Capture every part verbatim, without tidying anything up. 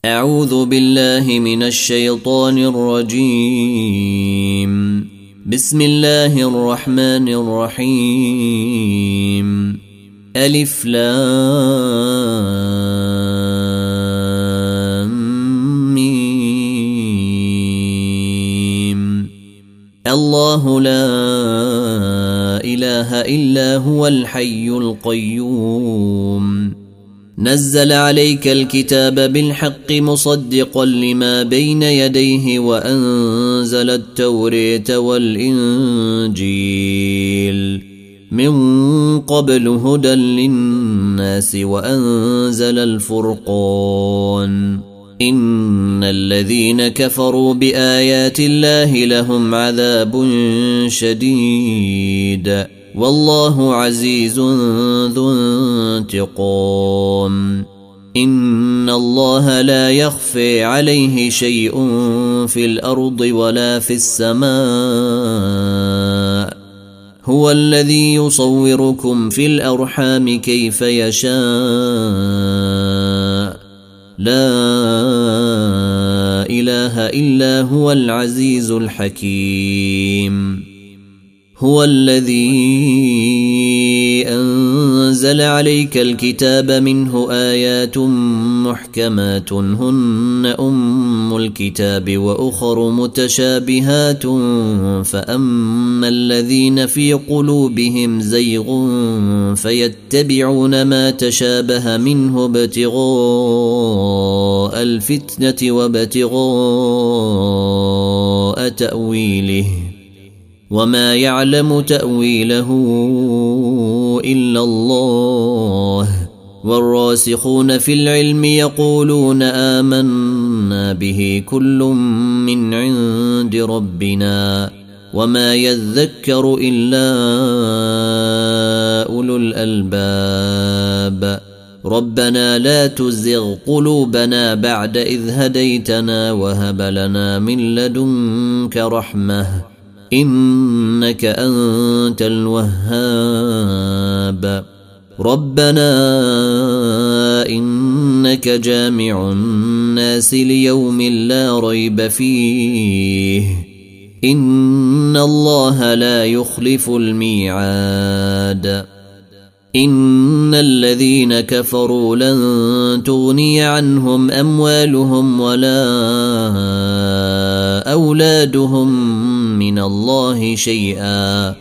أعوذ بالله من الشيطان الرجيم. بسم الله الرحمن الرحيم. ألف لام ميم. الله لا إله إلا هو الحي القيوم. نزل عليك الكتاب بالحق مصدقا لما بين يديه وأنزل التوراة والإنجيل من قبل هدى للناس وأنزل الفرقان. إن الذين كفروا بآيات الله لهم عذاب شديد والله عزيز ذو انتقام. إن الله لا يخفي عليه شيء في الأرض ولا في السماء. هو الذي يصوركم في الأرحام كيف يشاء. لا إله إلا هو العزيز الحكيم. هو الذي أنزل عليك الكتاب منه آيات محكمات هن أم الكتاب وأخر متشابهات فأما الذين في قلوبهم زيغ فيتبعون ما تشابه منه ابتغاء الفتنة وابتغاء تأويله وما يعلم تأويله إلا الله. والراسخون في العلم يقولون آمنا به كل من عند ربنا وما يذكر إلا أولو الألباب. ربنا لا تزغ قلوبنا بعد إذ هديتنا وهب لنا من لدنك رحمة إنك أنت الوهاب. ربنا إنك جامع الناس ليوم لا ريب فيه إن الله لا يخلف الميعاد. إن الذين كفروا لن تغني عنهم أموالهم ولا أولادهم من الله شيئا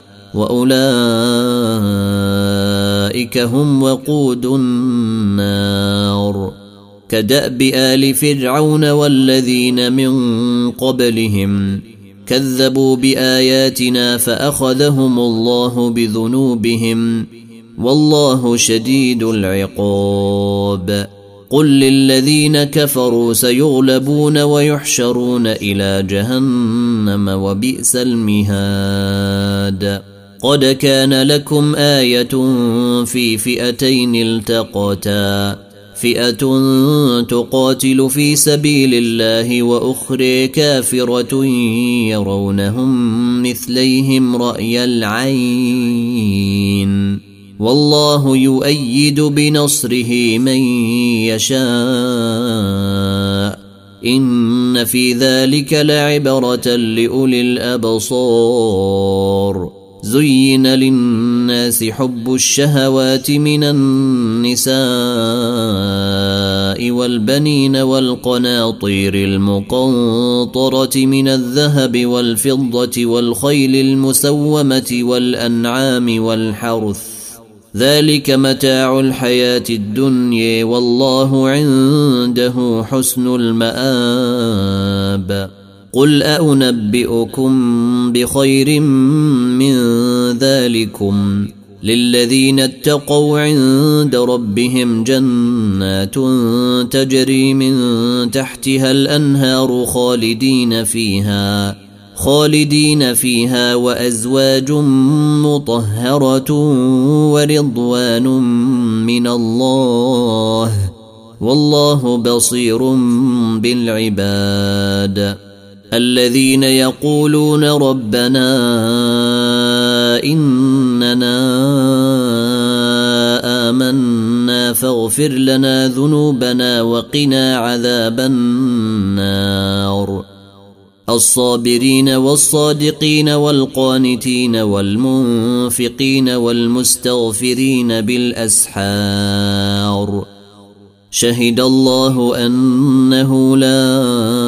وأولئك هم وقود النار. كدأب آل فرعون والذين من قبلهم كذبوا بآياتنا فأخذهم الله بذنوبهم والله شديد العقاب. قل للذين كفروا سيغلبون ويحشرون إلى جهنم وبئس المهاد. قد كان لكم آية في فئتين التقتا فئة تقاتل في سبيل الله وأخرى كافرة يرونهم مثليهم رأي العين والله يؤيد بنصره من يشاء. إن في ذلك لعبرة لأولي الأبصار. زين للناس حب الشهوات من النساء والبنين والقناطير المقنطرة من الذهب والفضة والخيل المسومة والأنعام والحرث ذلك متاع الحياة الدنيا والله عنده حسن المآب. قل أنبئكم بخير من ذلكم للذين اتقوا عند ربهم جنات تجري من تحتها الأنهار خالدين فيها خالدين فيها وأزواج مطهرة ورضوان من الله والله بصير بالعباد. الذين يقولون ربنا إننا آمنا ربنا فاغفر لنا ذنوبنا وقنا عذاب النار الصابرين والصادقين والقانتين والمنفقين والمستغفرين بالأسحار شهد الله أنه لا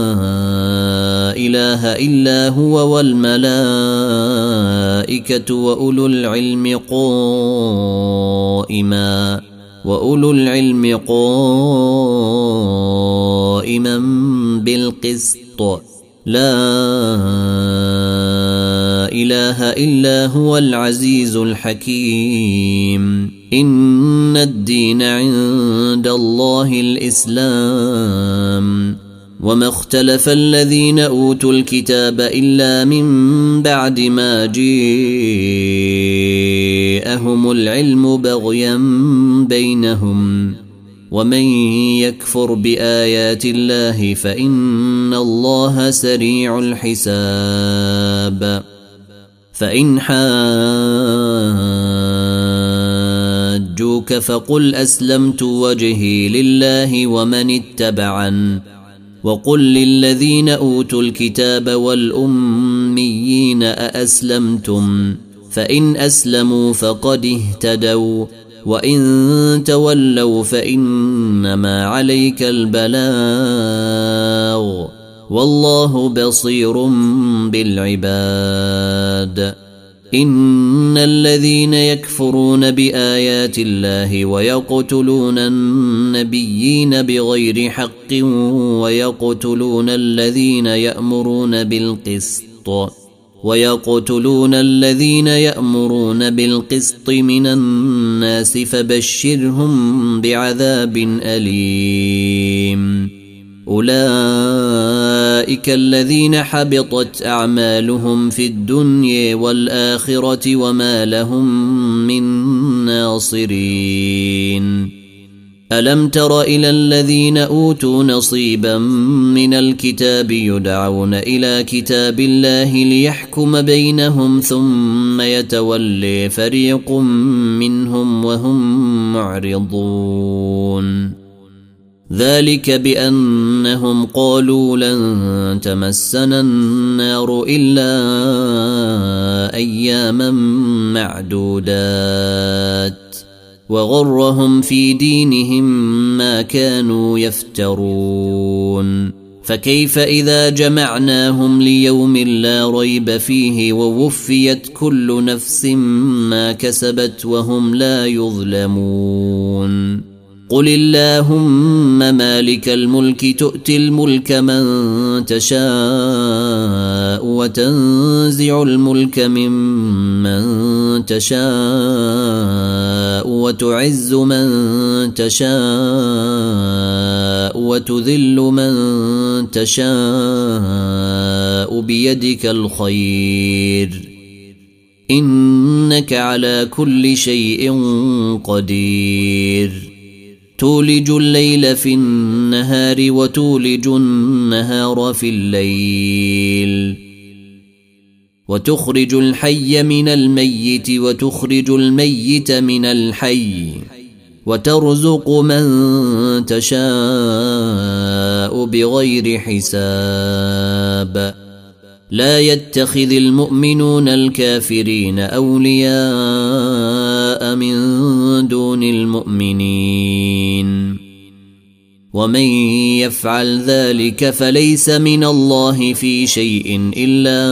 إله إلا هو والملائكة وأولو العلم قائما وأولو العلم قائما بالقسط لا إله إلا هو العزيز الحكيم إن الدين عند الله الإسلام وما اختلف الذين أوتوا الكتاب إلا من بعد ما جاءهم العلم بغيا بينهم ومن يكفر بآيات الله فإن الله سريع الحساب فإن حاجوك فقل أسلمت وجهي لله ومن اتبعن وقل للذين أوتوا الكتاب والأميين أأسلمتم فإن أسلموا فقد اهتدوا وإن تولوا فإنما عليك البلاغ والله بصير بالعباد إن الذين يكفرون بآيات الله ويقتلون النبيين بغير حق ويقتلون الذين يأمرون بالقسط ويقتلون الذين يأمرون بالقسط من الناس فبشرهم بعذاب أليم أولئك الذين حبطت أعمالهم في الدنيا والآخرة وما لهم من ناصرين ألم تر إلى الذين أوتوا نصيبا من الكتاب يدعون إلى كتاب الله ليحكم بينهم ثم يتولي فريق منهم وهم معرضون ذلك بأنهم قالوا لن تمسنا النار إلا أياما معدودات وغرهم في دينهم ما كانوا يفترون فكيف إذا جمعناهم ليوم لا ريب فيه ووفيت كل نفس ما كسبت وهم لا يظلمون قل اللهم مالك الملك تؤتي الملك من تشاء وتنزع الملك ممن تشاء وتعز من تشاء وتذل من تشاء بيدك الخير إنك على كل شيء قدير تولج الليل في النهار وتولج النهار في الليل وتخرج الحي من الميت وتخرج الميت من الحي وترزق من تشاء بغير حساب لا يتخذ المؤمنون الكافرين أولياء من دون المؤمنين ومن يفعل ذلك فليس من الله في شيء إلا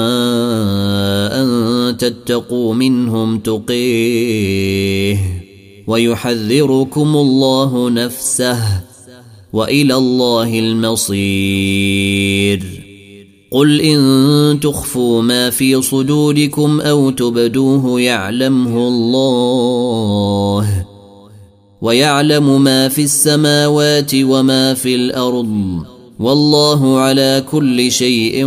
أن تتقوا منهم تقيه ويحذركم الله نفسه وإلى الله المصير قل إن تخفوا ما في صدوركم أو تبدوه يعلمه الله ويعلم ما في السماوات وما في الأرض والله على كل شيء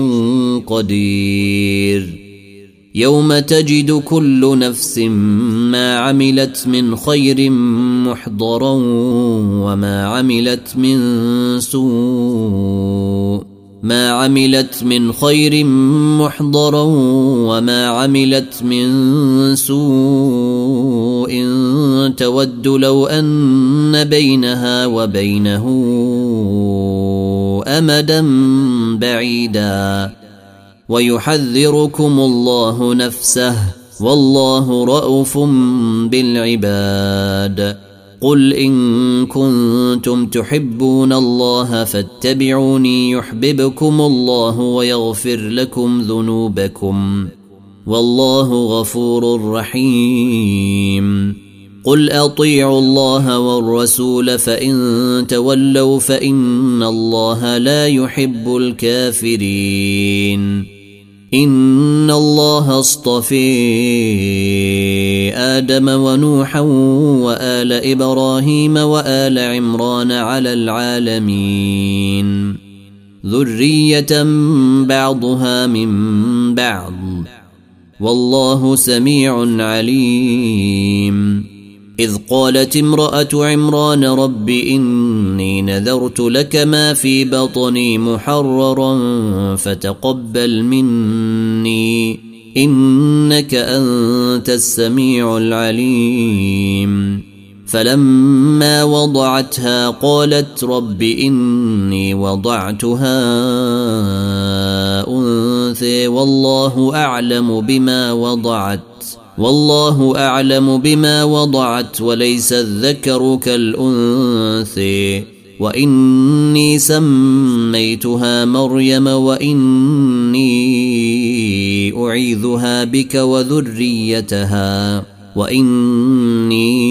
قدير يوم تجد كل نفس ما عملت من خير محضرا وما عملت من سوء ما عملت من خير محضرا وما عملت من سوء تود تود لو أن بينها وبينه أمدا بعيدا ويحذركم الله نفسه والله رءوف بالعباد قل إن كنتم تحبون الله فاتبعوني يحببكم الله ويغفر لكم ذنوبكم والله غفور رحيم قل أطيعوا الله والرسول فإن تولوا فإن الله لا يحب الكافرين إن الله اصطفي آدم ونوحا وآل إبراهيم وآل عمران على العالمين ذرية بعضها من بعض والله سميع عليم إذ قالت امرأة عمران رب إني نذرت لك ما في بطني محررا فتقبل مني إنك أنت السميع العليم فلما وضعتها قالت رب إني وضعتها أنثى والله أعلم بما وضعت والله أعلم بما وضعت وليس الذكر كالأنثى وإني سميتها مريم وإني أعيذها بك وذريتها وإني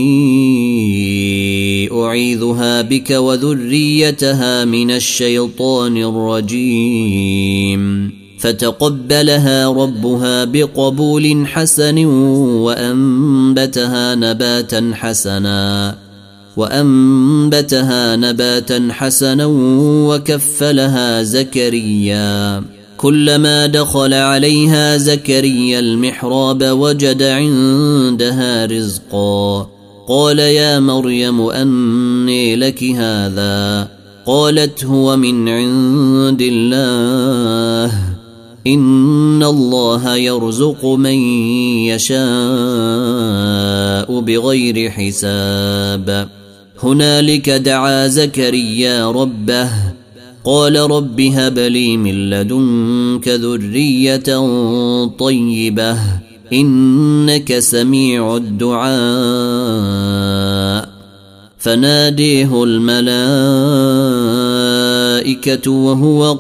أعيذها بك وذريتها من الشيطان الرجيم فتقبلها ربها بقبول حسن وأنبتها نباتا حسنا وأنبتها نباتا حسنا وكفلها زكريا كلما دخل عليها زكريا المحراب وجد عندها رزقا قال يا مريم أنى لك هذا قالت هو من عند الله إن الله يرزق من يشاء بغير حساب هنالك دعا زكريا ربه قال رب هب لي من لدنك ذرية طيبة إنك سميع الدعاء فناديه الملائكة وهو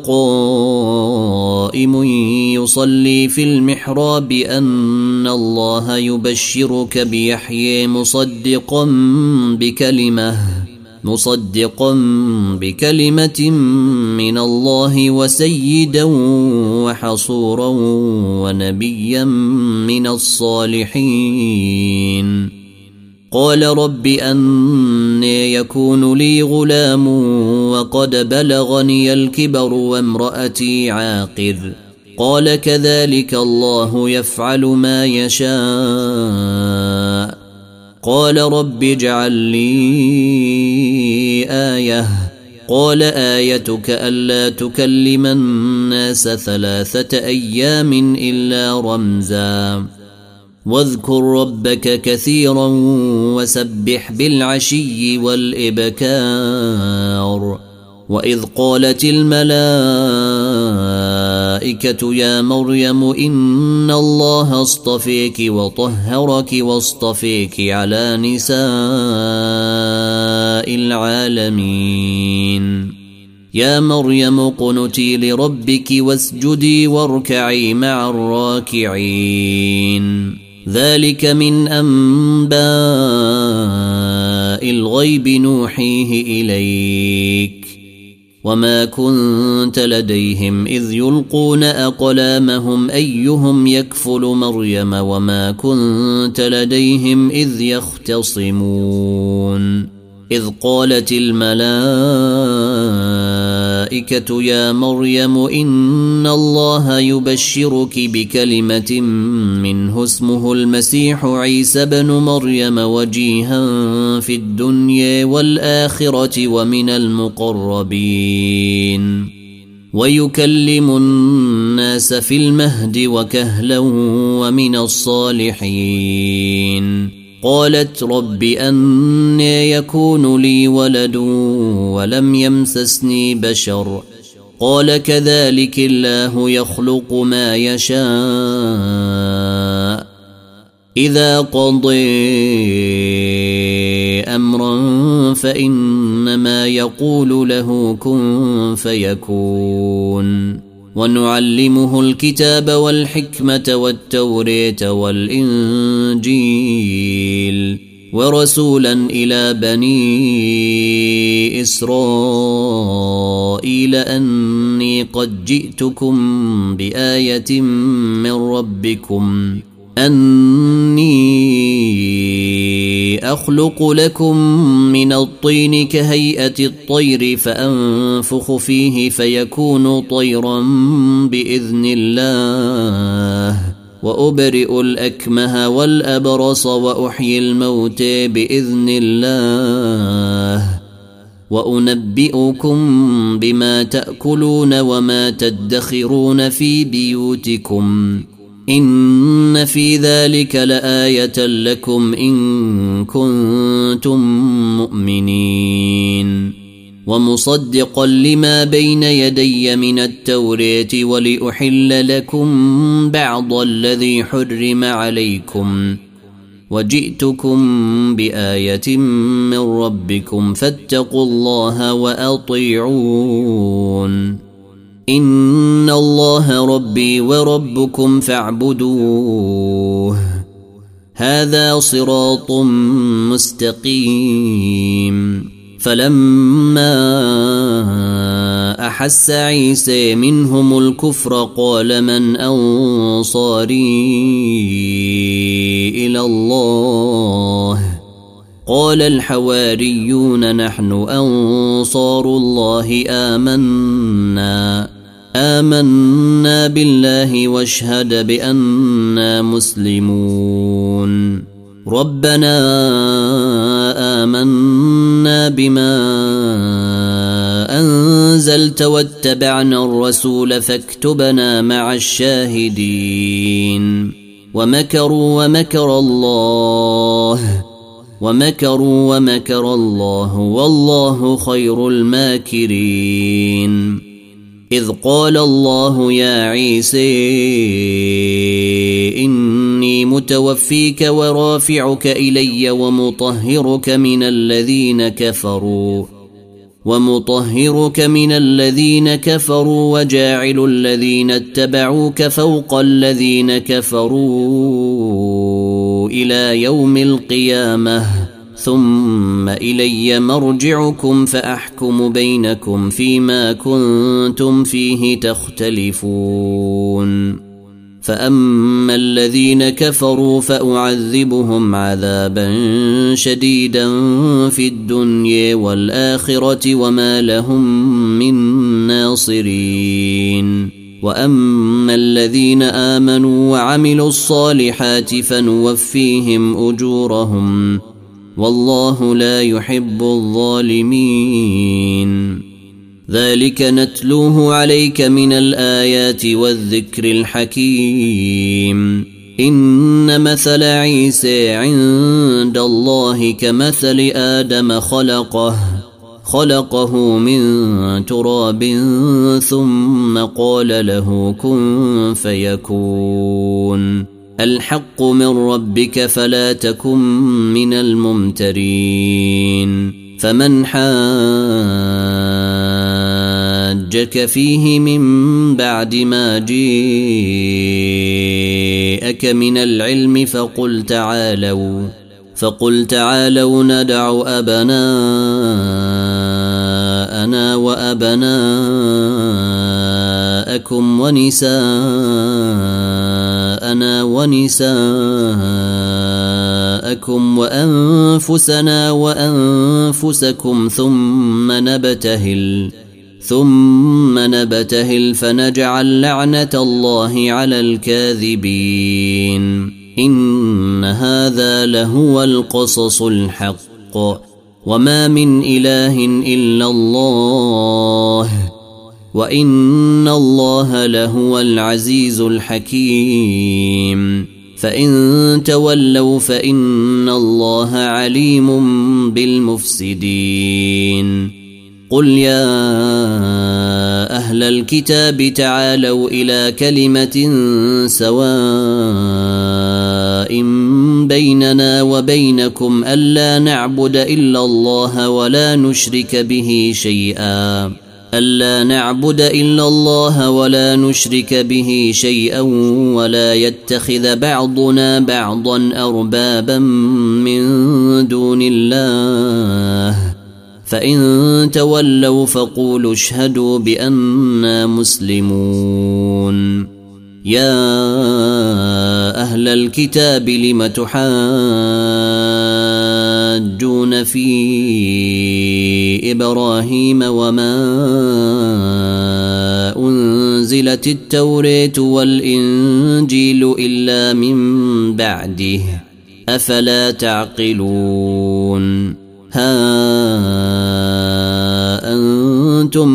قائم يصلي في المحراب أن الله يبشرك بيحيى مصدقا بكلمة مصدقا بكلمة من الله وسيدا وحصورا ونبيا من الصالحين قال رب أنى يكون لي غلام وقد بلغني الكبر وامرأتي عاقر قال كذلك الله يفعل ما يشاء قال رب اجعل لي آية قال آيتك ألا تكلم الناس ثلاثة أيام إلا رمزا واذكر ربك كثيرا وسبح بالعشي والإبكار وإذ قالت الملائكة يا مريم إن الله اصطفيك وطهرك واصطفيك على نساء العالمين يا مريم اقنتي لربك واسجدي واركعي مع الراكعين ذلك من أنباء الغيب نوحيه إليك وما كنت لديهم إذ يلقون أقلامهم أيهم يكفل مريم وما كنت لديهم إذ يختصمون إذ قالت الملائكة يا مريم إن الله يبشرك بكلمة منه اسمه المسيح عيسى بن مريم وجيها في الدنيا والآخرة ومن المقربين ويكلم الناس في المهد وكهلا ومن الصالحين قالت رب أنى يكون لي ولد ولم يمسسني بشر قال كذلك الله يخلق ما يشاء إذا قضى أمرا فإنما يقول له كن فيكون ونعلمه الكتاب والحكمة والتوراة والإنجيل ورسولا إلى بني إسرائيل أني قد جئتكم بآية من ربكم أني أخلق لكم من الطين كهيئة الطير فأنفخ فيه فيكون طيرا بإذن الله وأبرئ الأكمه والأبرص وأحيي الموتى بإذن الله وأنبئكم بما تأكلون وما تدخرون في بيوتكم إن في ذلك لآية لكم إن كنتم مؤمنين ومصدقا لما بين يدي من التوراة ولأحل لكم بعض الذي حرم عليكم وجئتكم بآية من ربكم فاتقوا الله وأطيعون إن الله ربي وربكم فاعبدوه هذا صراط مستقيم فلما أحس عيسى منهم الكفر قال من أنصاري إلى الله قال الحواريون نحن أنصار الله آمنا آمنا بالله واشهد بأننا مسلمون ربنا آمنا بما أنزلت واتبعنا الرسول فاكتبنا مع الشاهدين ومكروا ومكر الله ومكروا ومكر الله والله خير الماكرين إذ قال الله يا عيسى إني متوفيك ورافعك إلي ومطهرك من الذين كفروا ومطهرك من الذين كفروا وجاعل الذين اتبعوك فوق الذين كفروا إلى يوم القيامة ثم إلي مرجعكم فأحكم بينكم فيما كنتم فيه تختلفون فأما الذين كفروا فأعذبهم عذابا شديدا في الدنيا والآخرة وما لهم من ناصرين وأما الذين آمنوا وعملوا الصالحات فنوفيهم أجورهم والله لا يحب الظالمين ذلك نتلوه عليك من الآيات والذكر الحكيم إن مثل عيسى عند الله كمثل آدم خلقه خلقه من تراب ثم قال له كن فيكون الحق من ربك فلا تكن من الممترين فمن حاجك فيه من بعد ما جاءك من العلم فقل تعالوا فقل تعالوا ندع أبناءنا وأبناءكم ونساءنا ونساءكم وأنفسنا وأنفسكم ثم نبتهل ثم نبتهل فنجعل لعنة الله على الكاذبين إن هذا لهو القصص الحق وما من إله إلا الله وإن الله لهو العزيز الحكيم فإن تولوا فإن الله عليم بالمفسدين قل يا أهل الكتاب تعالوا إلى كلمة سواء بيننا وبينكم ألا نعبد إلا الله ولا نشرك به شيئا ألا نعبد إلا الله ولا نشرك به شيئا ولا يتخذ بعضنا بعضا أربابا من دون الله فإن تولوا فقولوا اشهدوا بأننا مسلمون يا أهل الكتاب لم تحاجون في إبراهيم وما أنزلت التوراة والإنجيل إلا من بعده أفلا تعقلون ها أنتم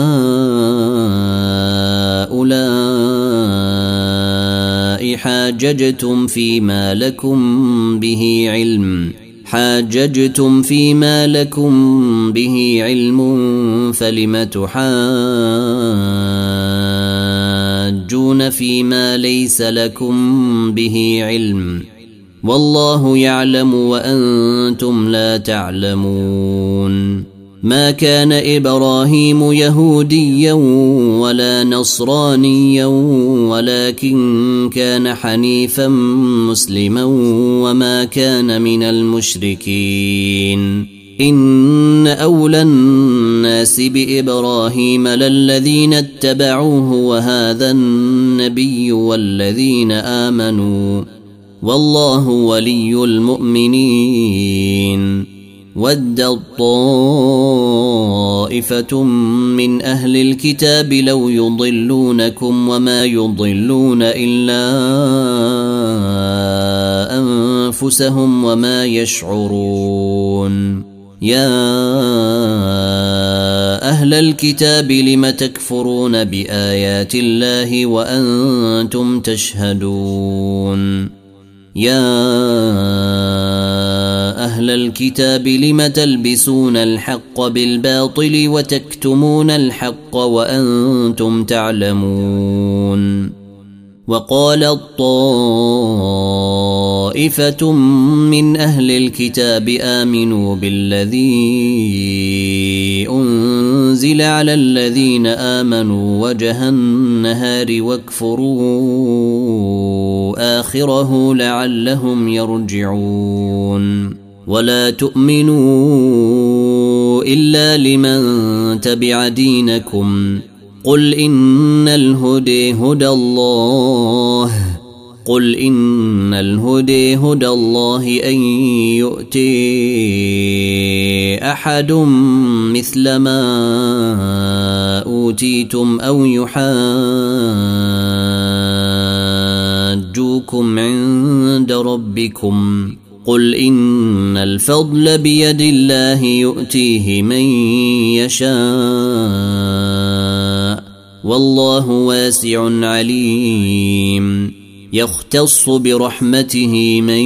هؤلاء حاججتم فيما لكم به علم حاججتم فيما لكم به علم فلم تحاجون فيما ليس لكم به علم والله يعلم وأنتم لا تعلمون ما كان إبراهيم يهوديا ولا نصرانيا ولكن كان حنيفا مسلما وما كان من المشركين إن أولى الناس بإبراهيم للذين اتبعوه وهذا النبي والذين آمنوا والله ولي المؤمنين ودت طائفة من أهل الكتاب لو يضلونكم وما يضلون إلا أنفسهم وما يشعرون يا أهل الكتاب لم تكفرون بآيات الله وأنتم تشهدون يا أهل الكتاب لم تلبسون الحق بالباطل وتكتمون الحق وأنتم تعلمون وقالت طائفة من أهل الكتاب آمنوا بالذي أنزل على الذين آمنوا وجه النهار واكفروا آخره لعلهم يرجعون ولا تؤمنوا إلا لمن تبع دينكم قل إن الهدى هدى الله قل إن الهدى هدى الله أن يؤتي أحد مثل ما أوتيتم أو يحاجوكم عند ربكم قل إن الفضل بيد الله يؤتيه من يشاء والله واسع عليم يختص برحمته من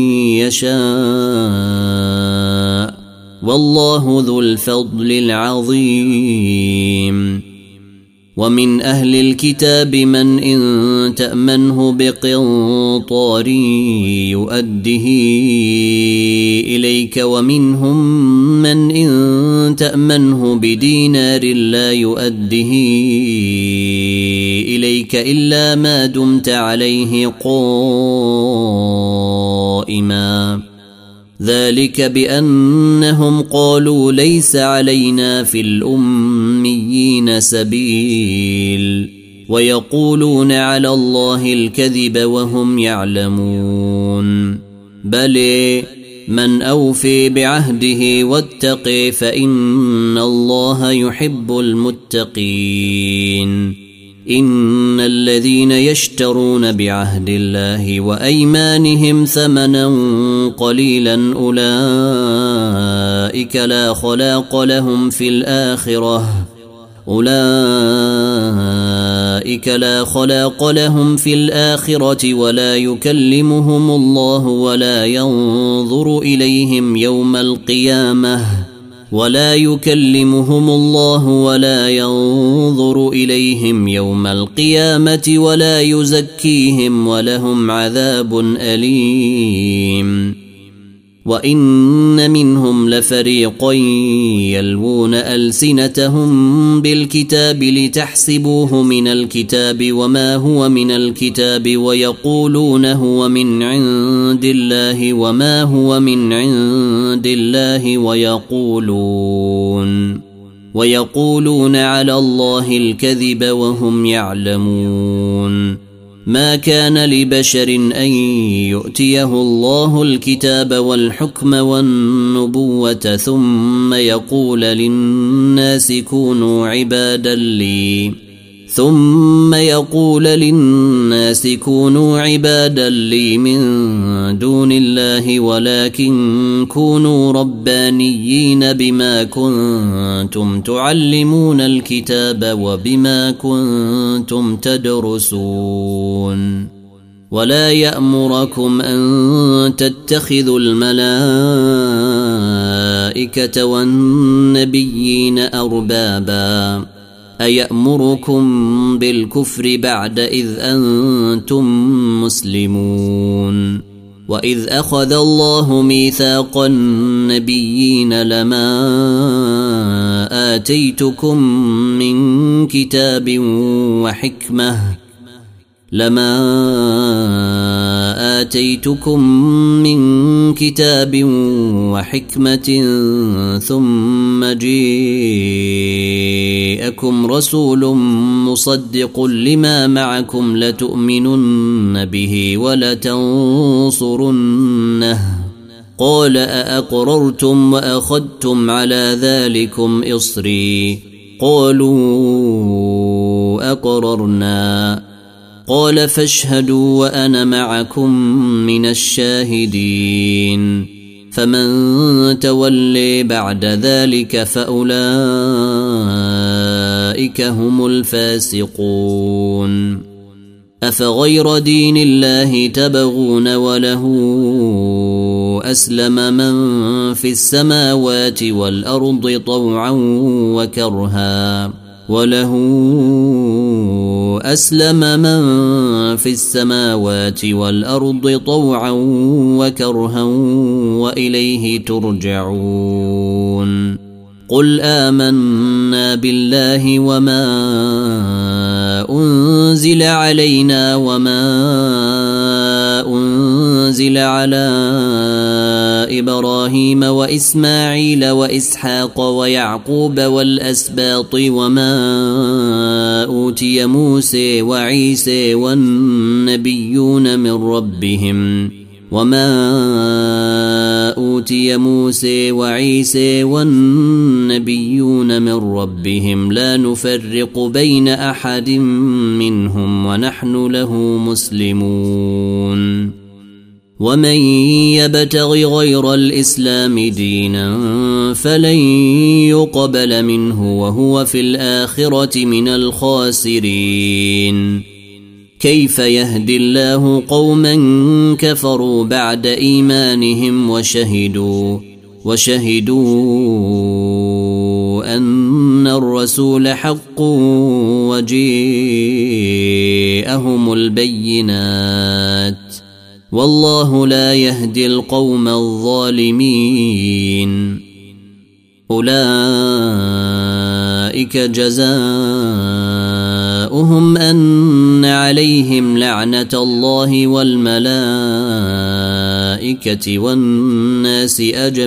يشاء والله ذو الفضل العظيم ومن أهل الكتاب من إن تأمنه بقنطار يؤده إليك ومنهم من إن تأمنه بدينار لا يؤده إليك إلا ما دمت عليه قائما ذلك بأنهم قالوا ليس علينا في الأميين سبيل ويقولون على الله الكذب وهم يعلمون بل من أوفي بعهده واتقي فإن الله يحب المتقين إن الذين يشترون بعهد الله وأيمانهم ثمنا قليلا أولئك لا خلاق لهم في الآخرة أولئك لا خلاق لهم في الآخرة ولا يكلمهم الله ولا ينظر إليهم يوم القيامة ولا يكلمهم الله ولا ينظر إليهم يوم القيامة ولا يزكيهم ولهم عذاب أليم وإن منهم لفريقا يلوون ألسنتهم بالكتاب لتحسبوه من الكتاب وما هو من الكتاب ويقولون هو من عند الله وما هو من عند الله ويقولون ويقولون على الله الكذب وهم يعلمون ما كان لبشر أن يؤتيه الله الكتاب والحكم والنبوة ثم يقول للناس كونوا عبادا لي ثم يقول للناس كونوا عبادا لي من دون الله ولكن كونوا ربانيين بما كنتم تعلمون الكتاب وبما كنتم تدرسون ولا يأمركم أن تتخذوا الملائكة والنبيين أربابا أيأمركم بالكفر بعد إذ أنتم مسلمون وإذ أخذ الله ميثاق النبيين لما آتيتكم من كتاب وحكمة لما آتيتكم من كتاب وحكمة ثم جيءكم رسول مصدق لما معكم لتؤمنن به ولتنصرنه قال أأقررتم وأخذتم على ذلكم إصري قالوا أقررنا قال فاشهدوا وأنا معكم من الشاهدين فمن تولي بعد ذلك فأولئك هم الفاسقون أفغير دين الله تبغون وله أسلم من في السماوات والأرض طوعا وكرها وله أسلم من في السماوات والأرض طوعا وكرها وإليه ترجعون قل آمنا بالله وما أنزل علينا وما أنزل على إبراهيم وإسماعيل وإسحاق ويعقوب والأسباط وما أوتي موسى وعيسى والنبيون من ربهم وما أوتي موسى وعيسى والنبيون من ربهم لا نفرق بين أحد منهم ونحن له مسلمون ومن يبتغ غير الإسلام دينا فلن يقبل منه وهو في الآخرة من الخاسرين كيف يهدي الله قوما كفروا بعد إيمانهم وشهدوا وشهدوا أن الرسول حق وجيءهم البينات والله لا يهدي القوم الظالمين أولئك جزاؤهم أن عليهم لعنة الله والملائكة والناس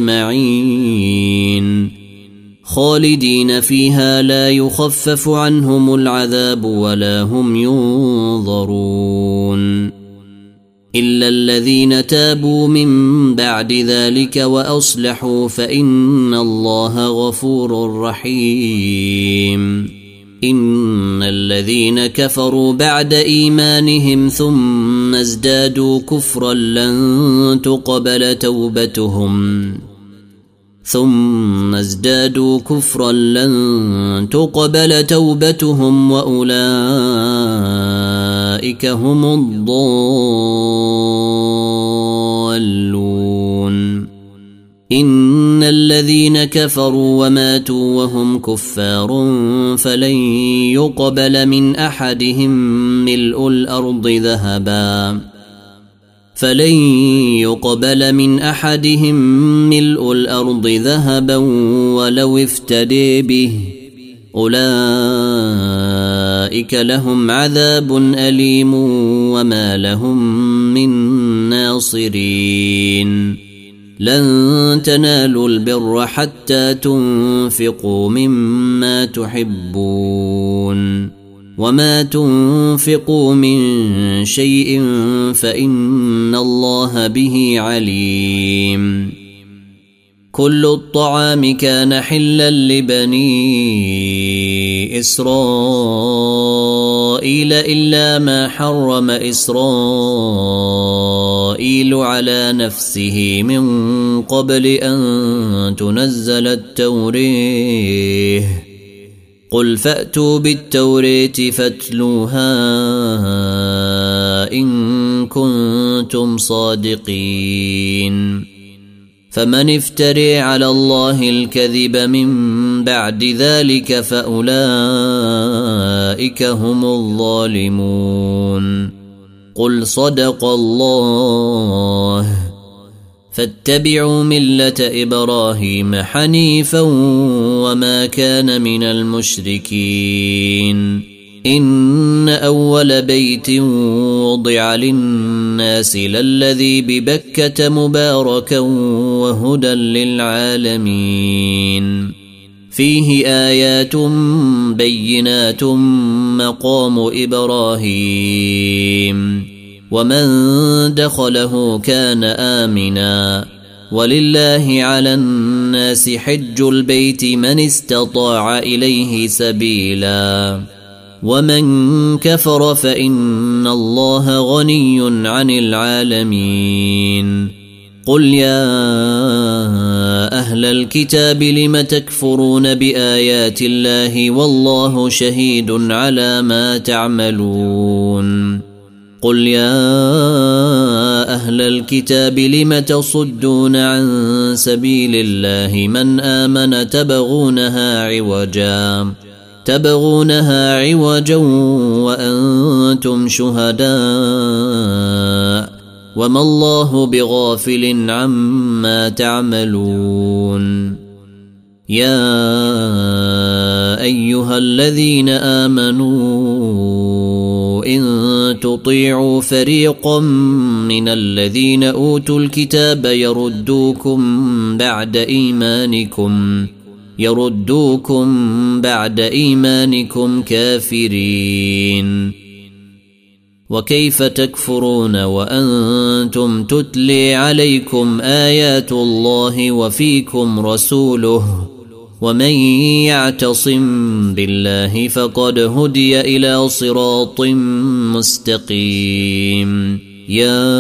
أجمعين خالدين فيها لا يخفف عنهم العذاب ولا هم ينظرون إلا الذين تابوا من بعد ذلك وأصلحوا فإن الله غفور رحيم إن الذين كفروا بعد إيمانهم ثم ازدادوا كفرا لن تقبل توبتهم ثم ازدادوا كفرا لن تقبل توبتهم وأولئك هم الضالون. إن الذين كفروا وماتوا وهم كفار فلن يقبل من أحدهم ملء الأرض ذهبا فلن يقبل من أحدهم ملء الأرض ذهبا ولو افتدي به أولئك لهم عذاب أليم وما لهم من ناصرين. لن تنالوا البر حتى تنفقوا مما تحبون وما تنفقوا من شيء فإن الله به عليم. كل الطعام كان حلا لبني إسرائيل إلا ما حرم إسرائيل على نفسه من قبل أن تنزل التوريه قل فأتوا بالتورية فاتلوها إن كنتم صادقين. فمن افتري على الله الكذب من بعد ذلك فأولئك هم الظالمون. قل صدق الله فاتبعوا ملة إبراهيم حنيفا وما كان من المشركين. إن أول بيت وضع للناس للذي ببكة مباركا وهدى للعالمين. فيه آيات بينات مقام إبراهيم ومن دخله كان آمنا ولله على الناس حج البيت من استطاع إليه سبيلا ومن كفر فإن الله غني عن العالمين. قل يا أهل الكتاب لم تكفرون بآيات الله والله شهيد على ما تعملون. قل يا أهل الكتاب لم تصدون عن سبيل الله من آمن تبغونها عوجا تبغونها عوجا وأنتم شهداء وما الله بغافل عما تعملون. يا أيها الذين آمنوا إن تطيعوا فريقا من الذين أوتوا الكتاب يردوكم بعد إيمانكم يردوكم بعد إيمانكم كافرين. وكيف تكفرون وأنتم تتلي عليكم آيات الله وفيكم رسوله ومن يعتصم بالله فقد هدي إلى صراط مستقيم. يا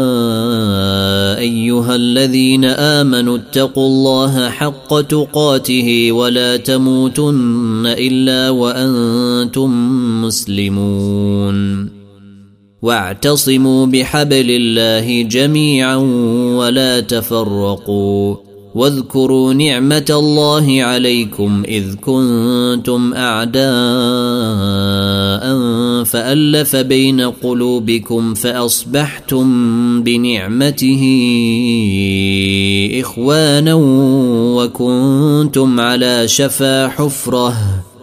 أيها الذين آمنوا اتقوا الله حق تقاته ولا تموتن إلا وأنتم مسلمون. واعتصموا بحبل الله جميعا ولا تفرقوا واذكروا نعمة الله عليكم إذ كنتم أعداء فألف بين قلوبكم فأصبحتم بنعمته إخوانا وكنتم على شفا حفرة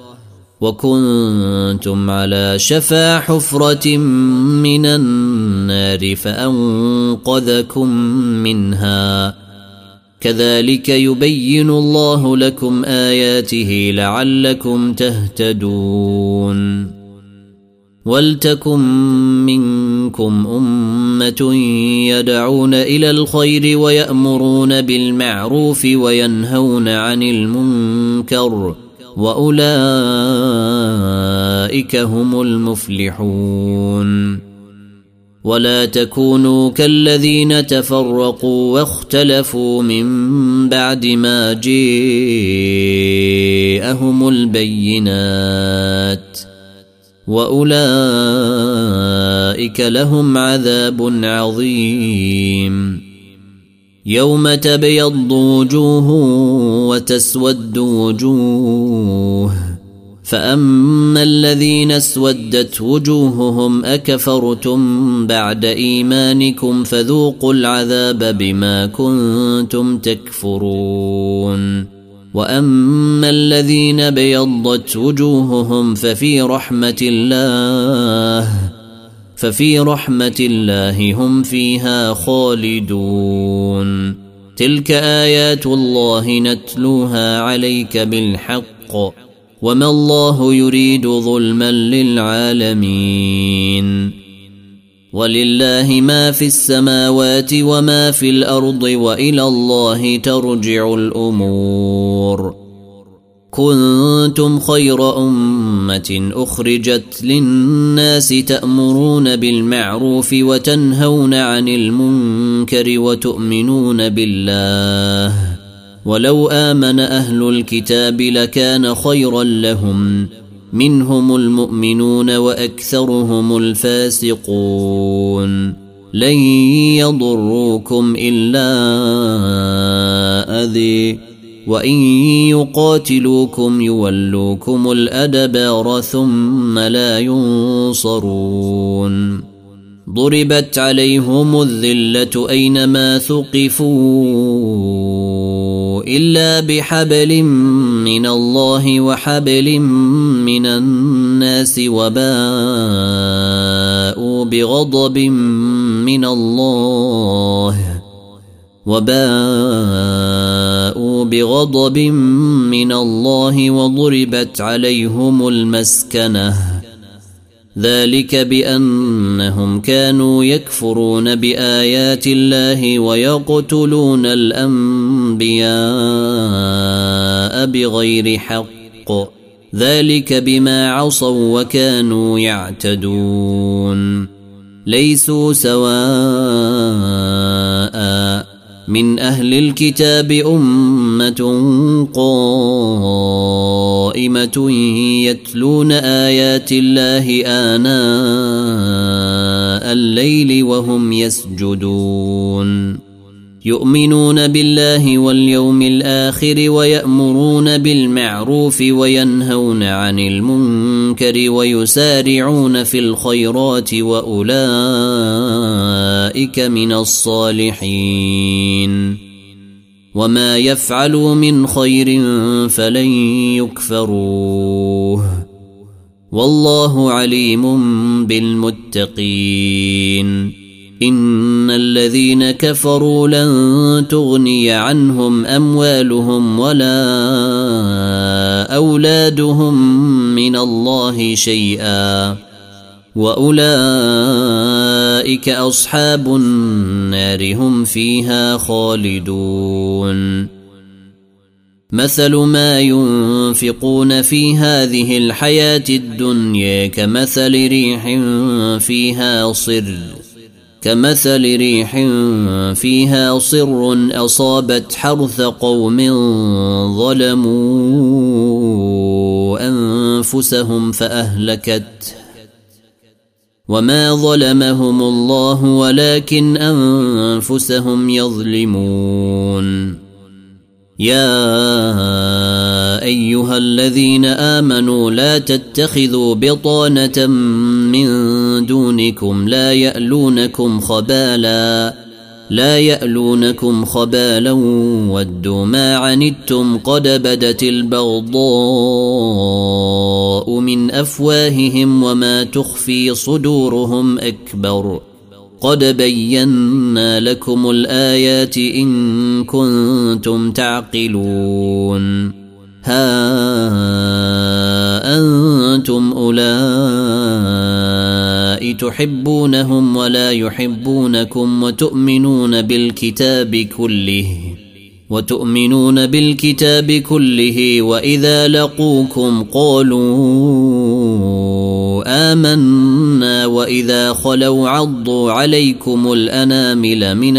وكنتم على شفا حفرة من النار فأنقذكم منها. كذلك يبين الله لكم آياته لعلكم تهتدون. ولتكن منكم أمة يدعون إلى الخير ويأمرون بالمعروف وينهون عن المنكر وأولئك هم المفلحون. ولا تكونوا كالذين تفرقوا واختلفوا من بعد ما جاءهم البينات وأولئك لهم عذاب عظيم. يوم تبيض وجوه وتسود وجوه، فأما الذين اسودت وجوههم أكفرتم بعد إيمانكم فذوقوا العذاب بما كنتم تكفرون. وأما الذين بيضت وجوههم ففي رحمة الله ففي رحمة الله هم فيها خالدون. تلك آيات الله نتلوها عليك بالحق وما الله يريد ظلما للعالمين. ولله ما في السماوات وما في الأرض وإلى الله ترجع الأمور. كنتم خير أمة أخرجت للناس تأمرون بالمعروف وتنهون عن المنكر وتؤمنون بالله، ولو آمن أهل الكتاب لكان خيرا لهم، منهم المؤمنون وأكثرهم الفاسقون. لن يضروكم إلا أذى، وإن يقاتلوكم يولوكم الأدبار ثم لا ينصرون. ضربت عليهم الذلة أينما ثقفوا إلا بحبل من الله وحبل من الناس وباءوا بغضب من الله وباءوا بغضب من الله وضربت عليهم المسكنة، ذلك بأنهم كانوا يكفرون بآيات الله ويقتلون الأنبياء بغير حق، ذلك بما عصوا وكانوا يعتدون. ليسوا سواء من أهل الكتاب أمة قائمة يتلون آيات الله آناء الليل وهم يسجدون، يؤمنون بالله واليوم الآخر ويأمرون بالمعروف وينهون عن المنكر ويسارعون في الخيرات وأولئك من الصالحين. وما يفعلوا من خير فلن يكفروه، والله عليم بالمتقين. إن الذين كفروا لن تغني عنهم أموالهم ولا أولادهم من الله شيئا، وأولئك أصحاب النار هم فيها خالدون. مثل ما ينفقون في هذه الحياة الدنيا كمثل ريح فيها صر كمثل ريح فيها صر أصابت حرث قوم ظلموا أنفسهم فأهلكته، وما ظلمهم الله ولكن أنفسهم يظلمون. يا أيها الذين آمنوا لا تتخذوا بطانة من دونكم لا يألونكم خبالا لا يألونكم خبالا ودوا ما عنتم قد بدت البغضاء من أفواههم وما تخفي صدورهم أكبر، قد بينا لكم الآيات إن كنتم تعقلون. ها أنتم أولئك تحبونهم ولا يحبونكم وتؤمنون بالكتاب كله وتؤمنون بالكتاب كله وإذا لقوكم قالوا آمنا وإذا خلوا عضوا عليكم الأنامل من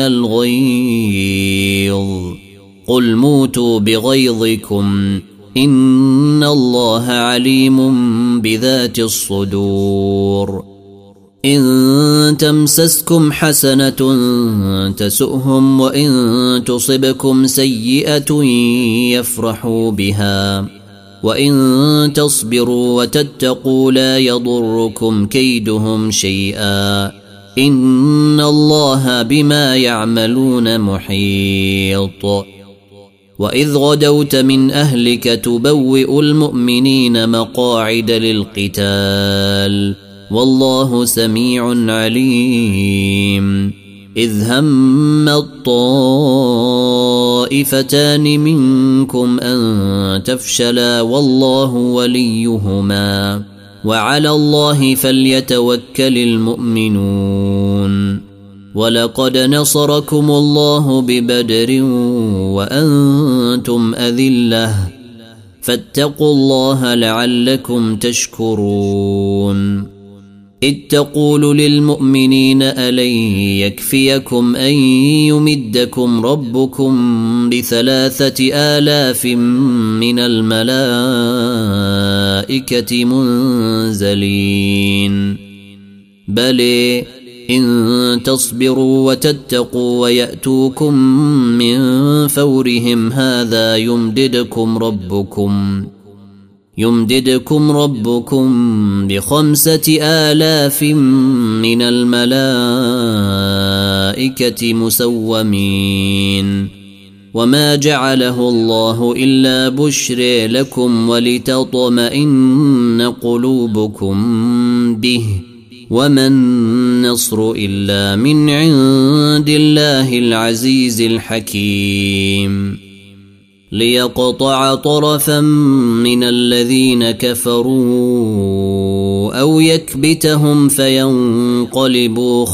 الغيظ قل موتوا بغيظكم إن الله عليم بذات الصدور إن تمسسكم حسنة تسؤهم وإن تصبكم سيئة يفرحوا بها وإن تصبروا وتتقوا لا يضركم كيدهم شيئا إن الله بما يعملون محيط وإذ غدوت من أهلك تبوئ المؤمنين مقاعد للقتال والله سميع عليم إذ هم الطائفتان منكم أن تفشلا والله وليهما وعلى الله فليتوكل المؤمنون ولقد نصركم الله ببدر وأنتم أذلة فاتقوا الله لعلكم تشكرون إذ تقول للمؤمنين ألن يكفيكم أن يمدكم ربكم بثلاثة آلاف من الملائكة منزلين بل إن تصبروا وتتقوا ويأتوكم من فورهم هذا يمددكم ربكم يمددكم ربكم بخمسة آلاف من الملائكة مسومين وما جعله الله إلا بشر لكم ولتطمئن قلوبكم به وما النصر إلا من عند الله العزيز الحكيم ليقطع طرفا من الذين كفروا أو يكبتهم فينقلبوا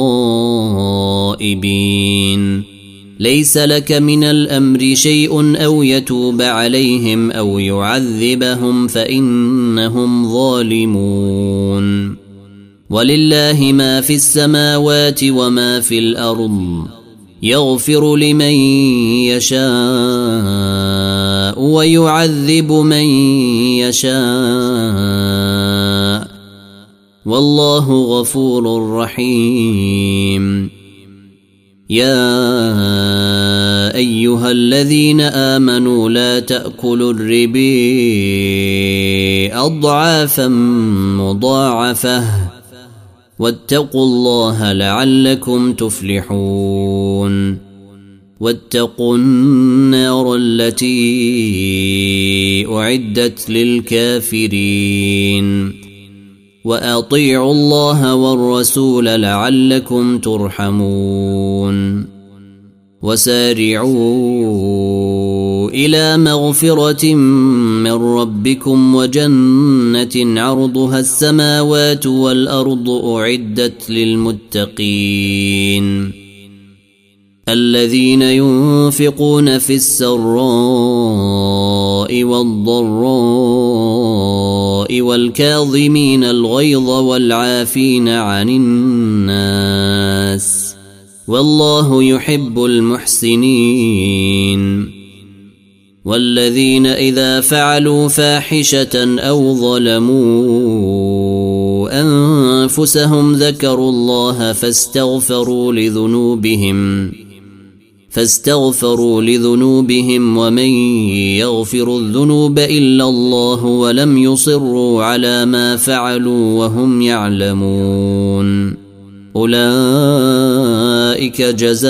خائبين ليس لك من الأمر شيء أو يتوب عليهم أو يعذبهم فإنهم ظالمون ولله ما في السماوات وما في الأرض يغفر لمن يشاء ويعذب من يشاء والله غفور رحيم يا أيها الذين آمنوا لا تأكلوا الربا أضعافا مضاعفة واتقوا الله لعلكم تفلحون واتقوا النار التي أعدت للكافرين وأطيعوا الله والرسول لعلكم ترحمون وسارعوا إلى مغفرة من ربكم وجنة عرضها السماوات والأرض أعدت للمتقين الذين ينفقون في السراء والضراء والكاظمين الغيظ والعافين عن الناس والله يحب المحسنين والذين إذا فعلوا فاحشة أو ظلموا أنفسهم ذكروا الله فاستغفروا لذنوبهم فاستغفروا لذنوبهم ومن يغفر الذنوب إلا الله ولم يصروا على ما فعلوا وهم يعلمون أولئك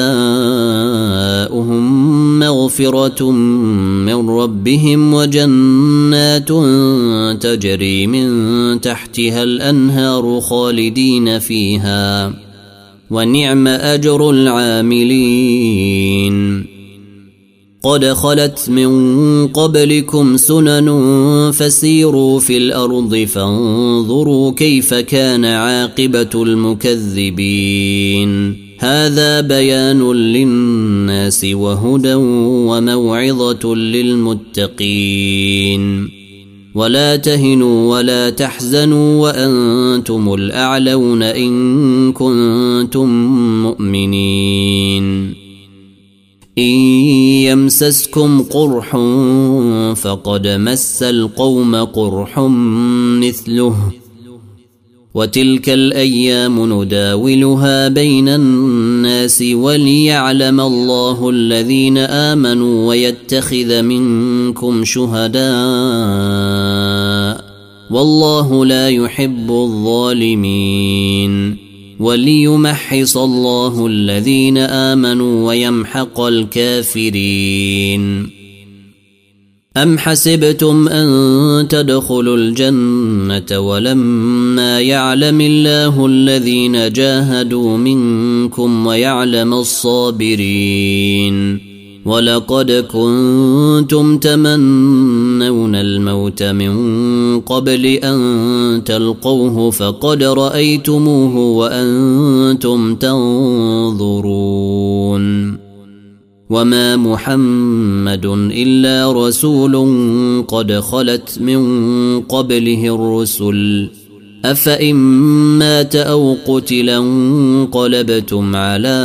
جزاؤهم مغفرة من ربهم وجنات تجري من تحتها الأنهار خالدين فيها ونعم أجر العاملين قد خلت من قبلكم سنن فسيروا في الأرض فانظروا كيف كان عاقبة المكذبين هذا بيان للناس وهدى وموعظة للمتقين ولا تهنوا ولا تحزنوا وأنتم الأعلون إن كنتم مؤمنين إن يمسسكم قرح فقد مس القوم قرح مثله وتلك الأيام نداولها بين الناس وليعلم الله الذين آمنوا ويتخذ منكم شهداء والله لا يحب الظالمين وليمحص الله الذين آمنوا ويمحق الكافرين أم حسبتم أن تدخلوا الجنة ولما يعلم الله الذين جاهدوا منكم ويعلم الصابرين ولقد كنتم تمنون الموت من قبل أن تلقوه فقد رأيتموه وأنتم تنظرون وما محمد إلا رسول قد خلت من قبله الرسل أفإن مات أو قتلا انقلبتم على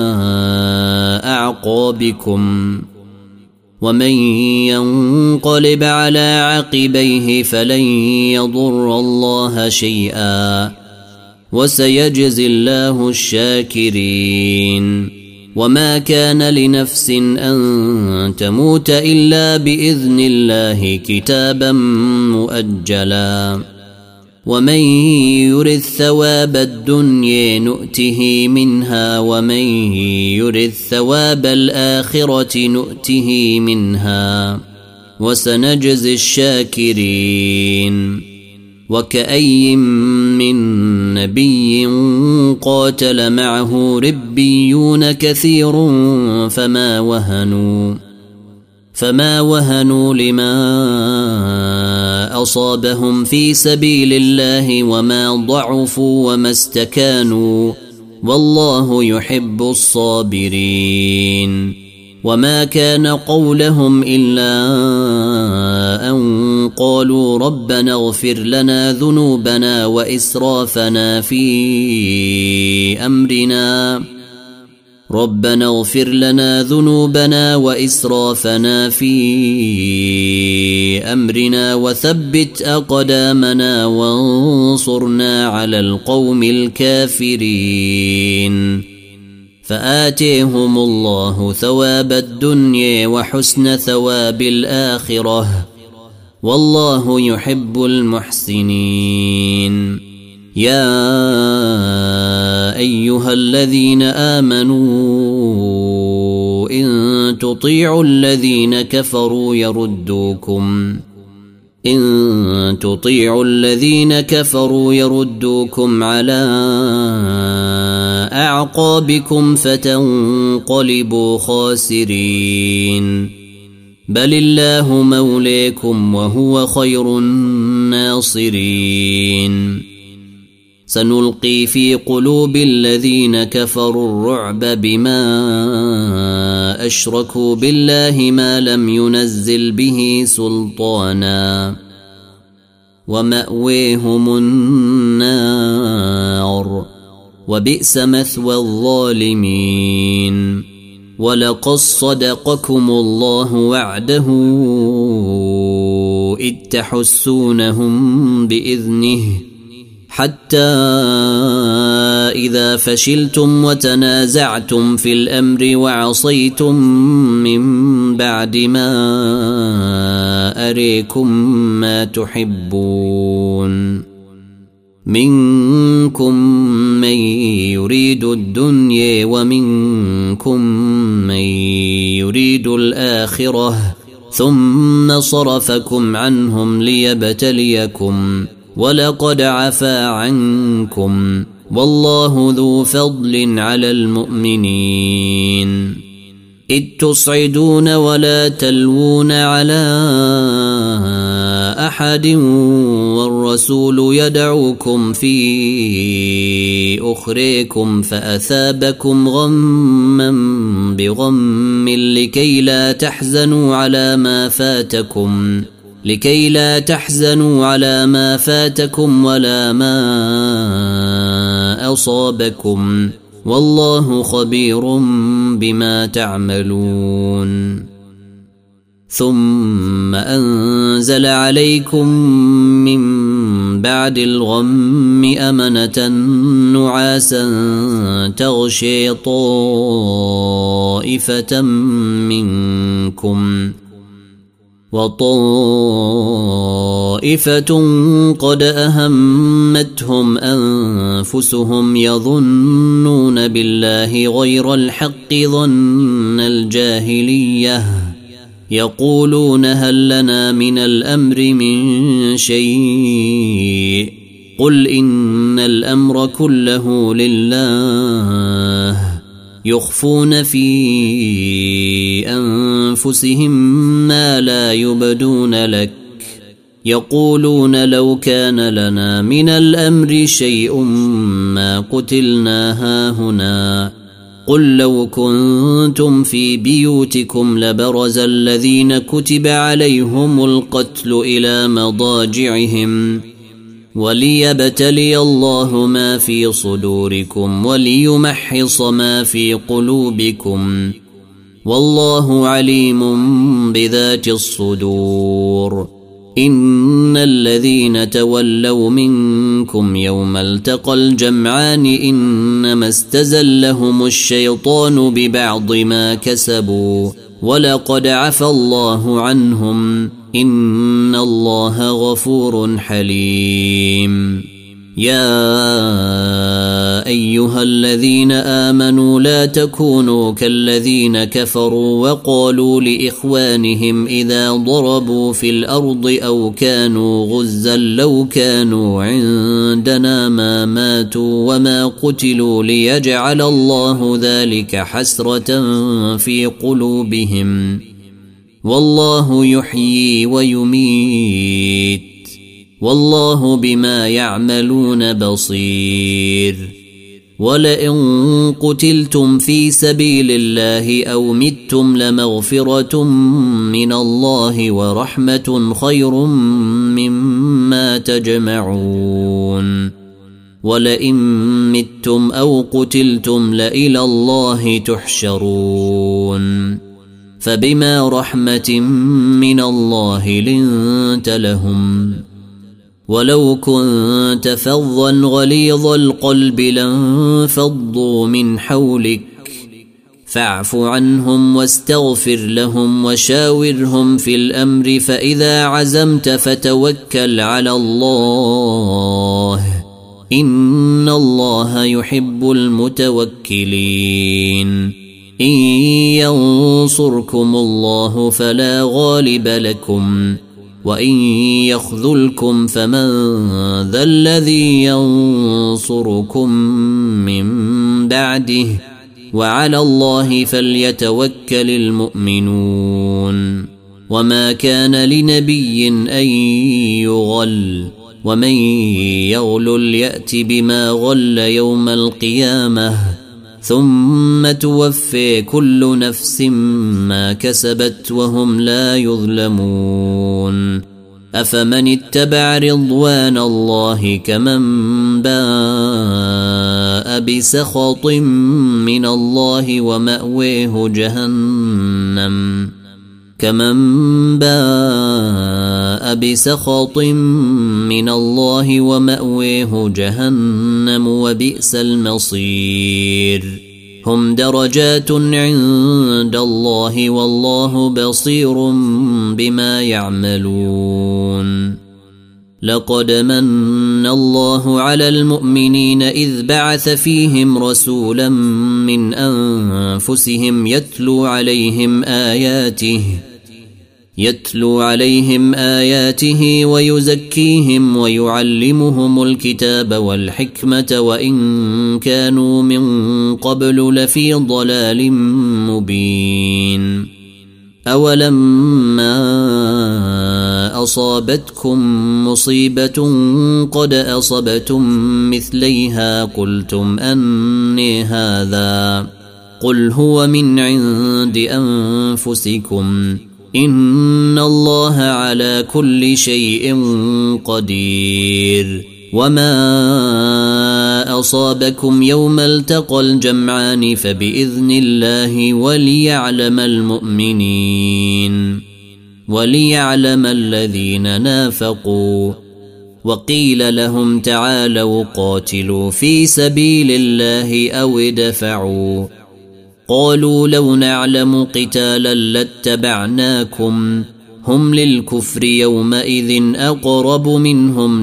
أعقابكم ومن ينقلب على عقبيه فلن يضر الله شيئا وسيجزي الله الشاكرين وما كان لنفس أن تموت إلا بإذن الله كتابا مؤجلا ومن يرد ثواب الدنيا نؤته منها ومن يرد ثواب الآخرة نؤته منها وسنجزي الشاكرين وكأي من نبي قاتل معه ربيون كثير فما وهنوا فما وهنوا لما أصابهم في سبيل الله وما ضعفوا وما استكانوا والله يحب الصابرين وما كان قولهم إلا أن قالوا ربنا اغفر لنا ذنوبنا وإسرافنا في أمرنا ربنا اغفر لنا ذنوبنا وإسرافنا في أمرنا وثبت أقدامنا وانصرنا على القوم الكافرين فآتيهم الله ثواب الدنيا وحسن ثواب الآخرة والله يحب المحسنين يا أيها الذين آمنوا إن تطيعوا الذين كفروا يردوكم إن تطيعوا الذين كفروا يردوكم على أعقابكم فتنقلبوا خاسرين بل الله مولاكم وهو خير الناصرين سنلقي في قلوب الذين كفروا الرعب بما أشركوا بالله ما لم ينزل به سلطانا ومأويهم النار وبئس مثوى الظالمين ولقد صدقكم الله وعده إذ تحسونهم بإذنه حتى إذا فشلتم وتنازعتم في الأمر وعصيتم من بعد ما أريكم ما تحبون منكم من يريد الدنيا ومنكم من يريد الآخرة ثم صرفكم عنهم ليبتليكم ولقد عفا عنكم والله ذو فضل على المؤمنين إذ تصعدون ولا تلوون على أحد والرسول يدعوكم في أخريكم فأثابكم غما بغم لكي لا تحزنوا على ما فاتكم لكي لا تحزنوا على ما فاتكم ولا ما أصابكم والله خبير بما تعملون. ثم أنزل عليكم من بعد الغم أمنة نعاسا تغشي طائفة منكم وطائفة قد أهمتهم أنفسهم يظنون بالله غير الحق ظن الجاهلية يقولون هل لنا من الأمر من شيء قل إن الأمر كله لله يخفون في أنفسهم ما لا يبدون لك يقولون لو كان لنا من الأمر شيء ما قتلنا هاهنا قل لو كنتم في بيوتكم لبرز الذين كتب عليهم القتل إلى مضاجعهم وليبتلي الله ما في صدوركم وليمحص ما في قلوبكم والله عليم بذات الصدور. إن الذين تولوا منكم يوم التقى الجمعان إنما استزلهم الشيطان ببعض ما كسبوا ولقد عفى الله عنهم إن الله غفور حليم. يا أيها الذين آمنوا لا تكونوا كالذين كفروا وقالوا لإخوانهم إذا ضربوا في الأرض أو كانوا غزا لو كانوا عندنا ما ماتوا وما قتلوا ليجعل الله ذلك حسرة في قلوبهم والله يحيي ويميت والله بما يعملون بصير. ولئن قتلتم في سبيل الله أو متم لمغفرة من الله ورحمة خير مما تجمعون. ولئن متم أو قتلتم لإلى الله تحشرون. فبما رحمة من الله لنت لهم ولو كنت فظا غليظ القلب لانفضوا من حولك فاعف عنهم واستغفر لهم وشاورهم في الأمر فإذا عزمت فتوكل على الله إن الله يحب المتوكلين. إن ينصركم الله فلا غالب لكم وإن يخذلكم فمن ذا الذي ينصركم من بعده وعلى الله فليتوكل المؤمنون. وما كان لنبي أن يغل ومن يغلل يأت بما غل يوم القيامة ثم توفي كل نفس ما كسبت وهم لا يظلمون. أفمن اتبع رضوان الله كمن باء بسخط من الله ومأويه جهنم كمن باء بسخط من الله ومأويه جهنم وبئس المصير. هم درجات عند الله والله بصير بما يعملون. لقد من الله على المؤمنين إذ بعث فيهم رسولا من أنفسهم يتلو عليهم آياته يتلو عليهم آياته ويزكيهم ويعلمهم الكتاب والحكمة وإن كانوا من قبل لفي ضلال مبين. أولما أصابتكم مصيبة قد أصبتم مثليها قلتم أني هذا قل هو من عند أنفسكم إن الله على كل شيء قدير. وما أصابكم يوم التقى الجمعان فبإذن الله وليعلم المؤمنين وليعلم الذين نافقوا. وقيل لهم تعالوا قاتلوا في سبيل الله أو ادفعوا. قالوا لو نعلم قتالا لاتبعناكم هم للكفر يومئذ أقرب منهم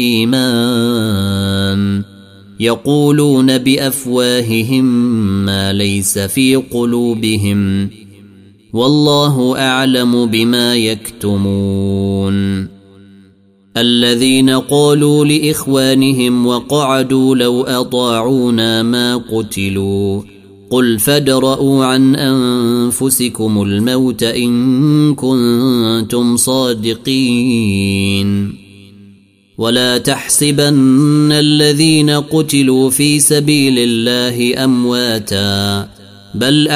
للإيمان يقولون بأفواههم ما ليس في قلوبهم والله أعلم بما يكتمون. الذين قالوا لإخوانهم وقعدوا لو أطاعونا ما قتلوا قل فادرءوا عن أنفسكم الموت إن كنتم صادقين. ولا تحسبن الذين قتلوا في سبيل الله أمواتا بل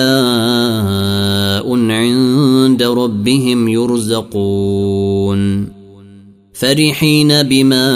أحياء عند ربهم يرزقون فرحين بما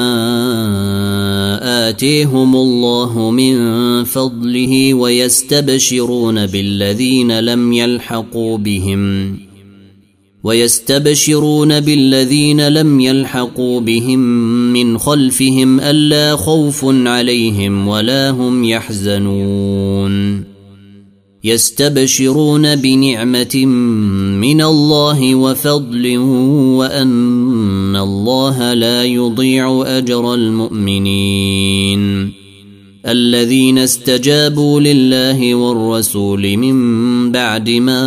آتيهم الله من فضله ويستبشرون بالذين لم يلحقوا بهم ويستبشرون بالذين لم يلحقوا بهم من خلفهم ألا خوف عليهم ولا هم يحزنون. يستبشرون بنعمة من الله وفضل وأن الله لا يضيع أجر المؤمنين. الذين استجابوا لله والرسول من بعد ما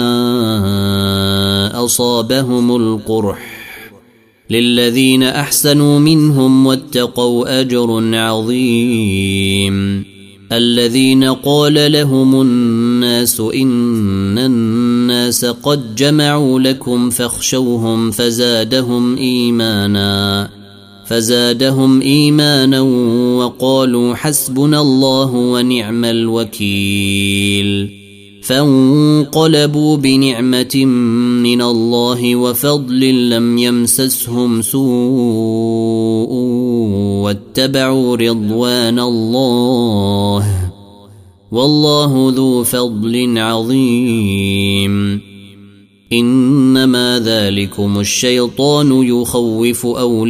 أصابهم القرح للذين أحسنوا منهم واتقوا أجر عظيم. الذين قال لهم الناس إن الناس قد جمعوا لكم فاخشوهم فزادهم إيمانا فزادهم إيمانا وقالوا حسبنا الله ونعم الوكيل. فانقلبوا بنعمة من الله وفضل لم يمسسهم سوء واتبعوا رضوان الله والله ذو فضل عظيم. إنما ذلكم الشيطان يخوف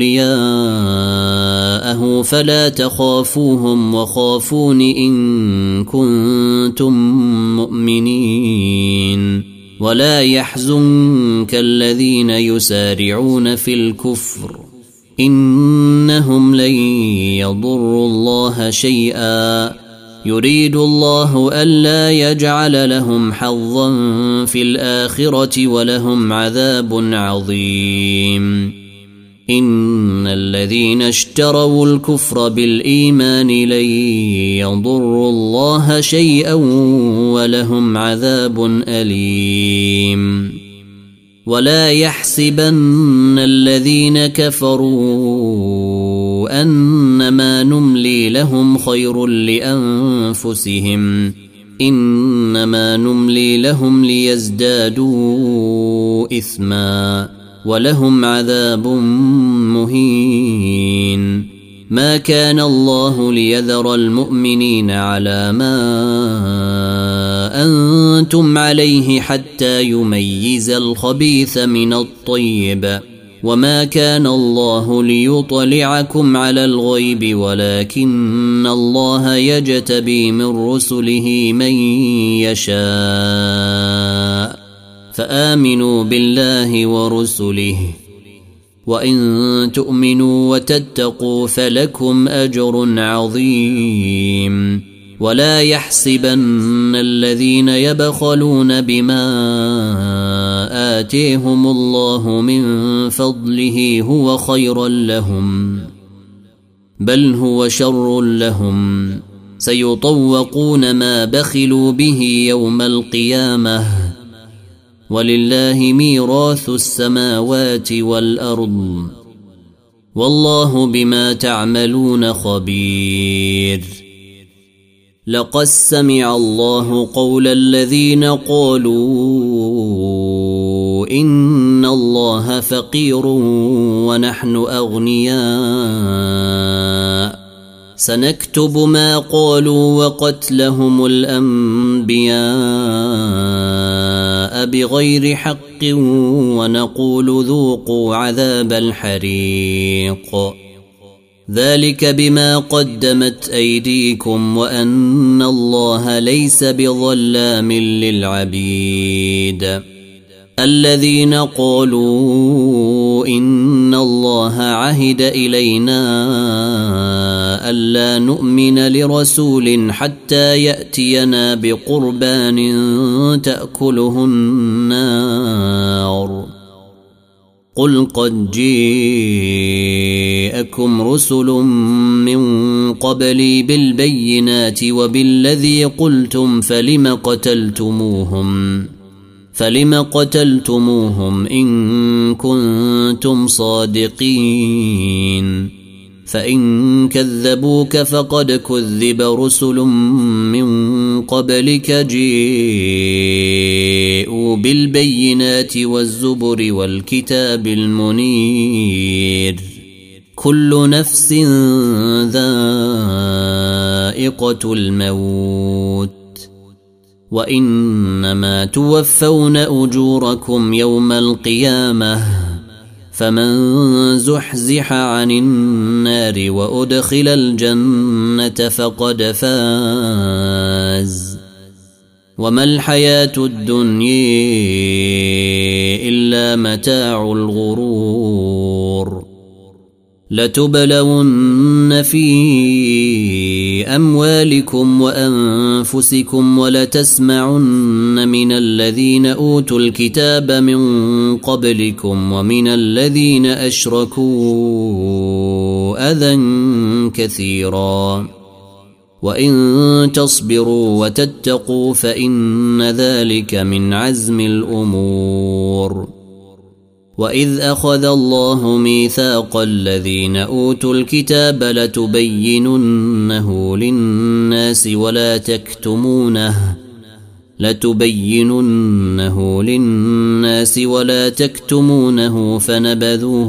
أولياءه فلا تخافوهم وخافون إن كنتم مؤمنين. ولا يحزنك الذين يسارعون في الكفر إنهم لن يضروا الله شيئا يريد الله ألا يجعل لهم حظا في الآخرة ولهم عذاب عظيم. إن الذين اشتروا الكفر بالإيمان لن يضروا الله شيئا ولهم عذاب أليم. ولا يحسبن الذين كفروا أنما نملي لهم خير لأنفسهم إنما نملي لهم ليزدادوا إثما ولهم عذاب مهين. ما كان الله ليذر المؤمنين على ما أنتم عليه حتى يميز الخبيث من الطيب وما كان الله ليطلعكم على الغيب ولكن الله يجتبي من رسله من يشاء فآمنوا بالله ورسله وإن تؤمنوا وتتقوا فلكم أجر عظيم. ولا يحسبن الذين يبخلون بما آتيهم الله من فضله هو خيرا لهم بل هو شر لهم سيطوقون ما بخلوا به يوم القيامة ولله ميراث السماوات والأرض والله بما تعملون خبير. لقد سمع الله قول الذين قالوا إن الله فقير ونحن أغنياء سنكتب ما قالوا وقتلهم الأنبياء بغير حق ونقول ذوقوا عذاب الحريق ذلك بما قدمت أيديكم وأن الله ليس بظلام للعبيد الذين قالوا إن الله عهد إلينا ألا نؤمن لرسول حتى يأتينا بقربان تأكله النار قل قد جاءكم رسل من قبلي بالبينات وبالذي قلتم فلم قتلتموهم فلم قتلتموهم إن كنتم صادقين فإن كذبوك فقد كذب رسل من قبلك جاءوا بالبينات والزبر والكتاب المنير كل نفس ذائقة الموت وإنما توفون أجوركم يوم القيامة فمن زحزح عن النار وأدخل الجنة فقد فاز وما الحياة الدنيا إلا متاع الغرور لتبلون في أموالكم وأنفسكم ولتسمعن من الذين أوتوا الكتاب من قبلكم ومن الذين أشركوا أذى كثيرا وإن تصبروا وتتقوا فإن ذلك من عزم الأمور وإذ أخذ الله ميثاق الذين أوتوا الكتاب لتبيننه للناس ولا تكتمونه لتبيننه للناس ولا تكتمونه فنبذوه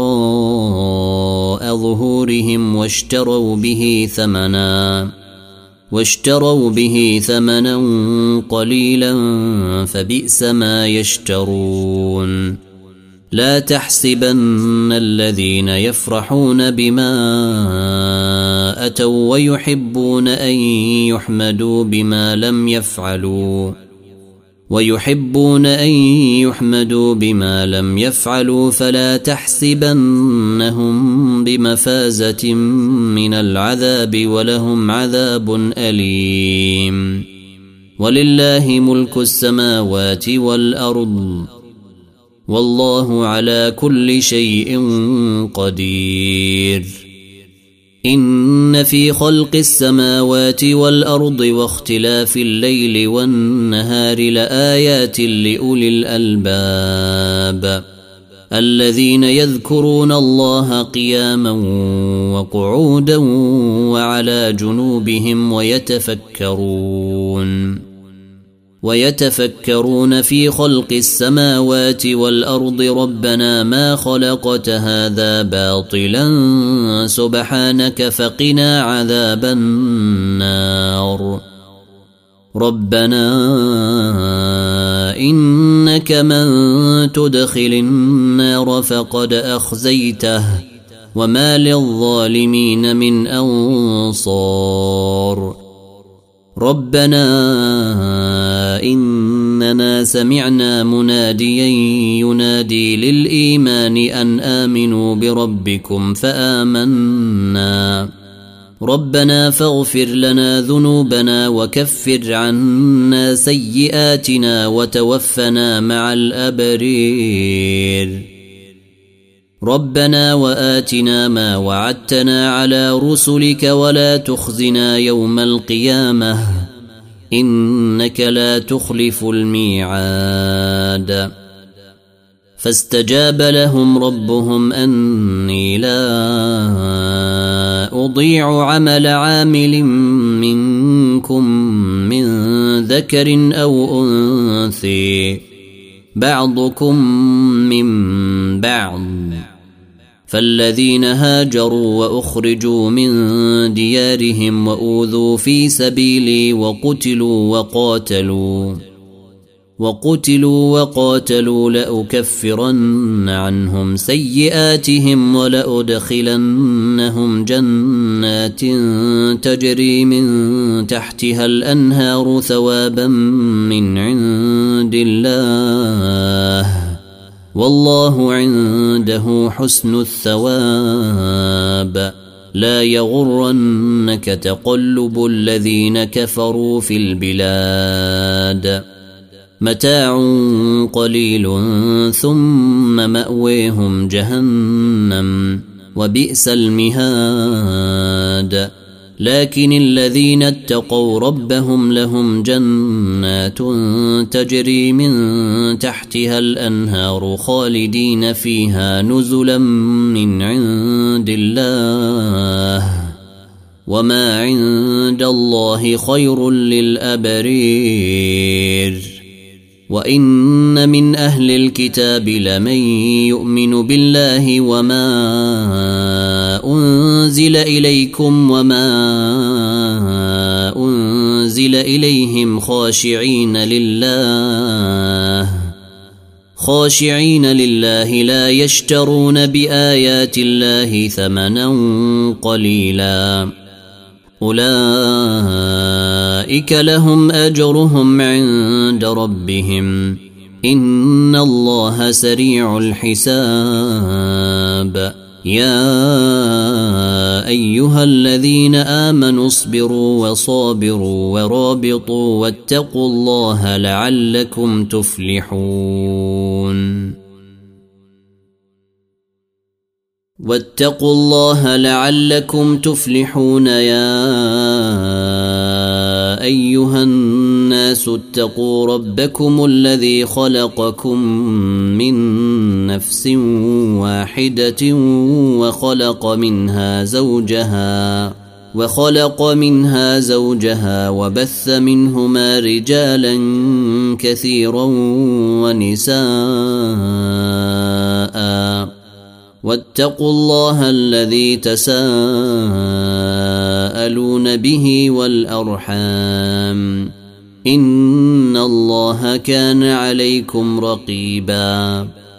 وراء ظهورهم واشتروا به ثمنا واشتروا به ثمنا قليلا فبئس ما يشترون لا تحسبن الذين يفرحون بما أتوا ويحبون أن يحمدوا بما لم يفعلوا ويحبون أن يحمدوا بما لم يفعلوا فلا تحسبنهم بمفازة من العذاب ولهم عذاب أليم ولله ملك السماوات والأرض والله على كل شيء قدير إن في خلق السماوات والأرض واختلاف الليل والنهار لآيات لأولي الألباب الذين يذكرون الله قياما وقعودا وعلى جنوبهم ويتفكرون ويتفكرون في خلق السماوات والأرض ربنا ما خلقت هذا باطلا سبحانك فقنا عذاب النار ربنا إنك من تدخل النار فقد أخزيته وما للظالمين من أنصار ربنا إننا سمعنا مناديا ينادي للإيمان أن آمنوا بربكم فآمنا ربنا فاغفر لنا ذنوبنا وكفر عنا سيئاتنا وتوفنا مع الأبرير ربنا وآتنا ما وعدتنا على رسلك ولا تخزنا يوم القيامة إنك لا تخلف الميعاد فاستجاب لهم ربهم أني لا أضيع عمل عامل منكم من ذكر أو أنثى بعضكم من بعض. فالذين هاجروا وأخرجوا من ديارهم وأوذوا في سبيلي وقتلوا وقاتلوا وقتلوا وقاتلوا لأكفرن عنهم سيئاتهم ولأدخلنهم جنات تجري من تحتها الأنهار ثوابا من عند الله والله عنده حسن الثواب. لا يغرنك تقلب الذين كفروا في البلاد متاع قليل ثم مأويهم جهنم وبئس المهاد. لكن الذين اتقوا ربهم لهم جنات تجري من تحتها الأنهار خالدين فيها نزلا من عند الله وما عند الله خير للأبرير. وإن من أهل الكتاب لمن يؤمن بالله وما أنزل إليكم وما أنزل إليهم خاشعين لله خاشعين لله لا يشترون بآيات الله ثمنا قليلا أولئك لهم أجرهم عند ربهم إن الله سريع الحساب. يا أيها الذين آمنوا اصبروا وصابروا ورابطوا واتقوا الله لعلكم تفلحون واتقوا الله لعلكم تفلحون. يا أيها الناس اتقوا ربكم الذي خلقكم من نفس واحدة وخلق منها زوجها وخلق منها زوجها وبث منهما رجالا كثيرا ونساء واتقوا الله الذي تساءلون به والأرحام إن الله كان عليكم رقيبا.